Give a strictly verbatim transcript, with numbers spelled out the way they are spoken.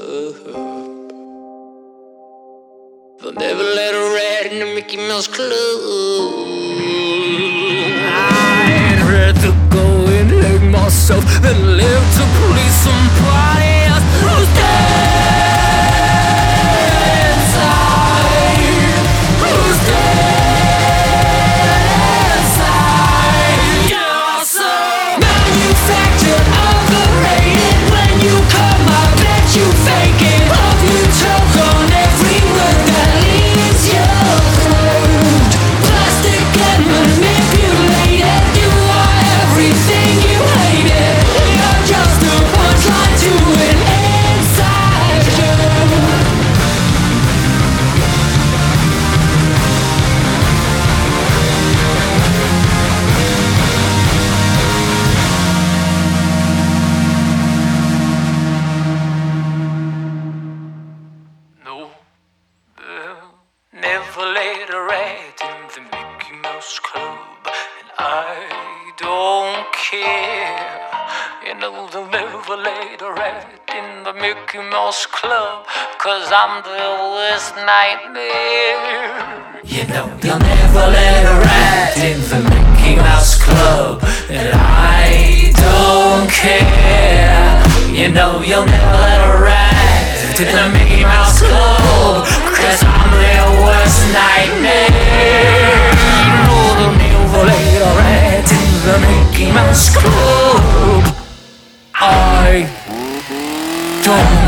They'll never let a rat in the Mickey Mouse Club. I'd rather go and hang myself than live to please somebody else who's dead inside. Who's dead inside. You're so manufactured, overrated. When you come, I bet you fake it. Hope you choke on every word that leaves your throat. Plastic and manipulated. You are everything you hated. You're just a punchline to an inside joke. No, they'll never let a rat in the Mickey Mouse Club, and I don't care. You know they'll never let a rat in the Mickey Mouse Club, cause I'm the worst nightmare. You know they'll never let a rat in the Mickey Mouse Club, and I don't care. You know you'll never let a rat in the Mickey Mouse Club, cause I'm their worst nightmare. No, they'll never let a rat in the Mickey Mouse Club. I don't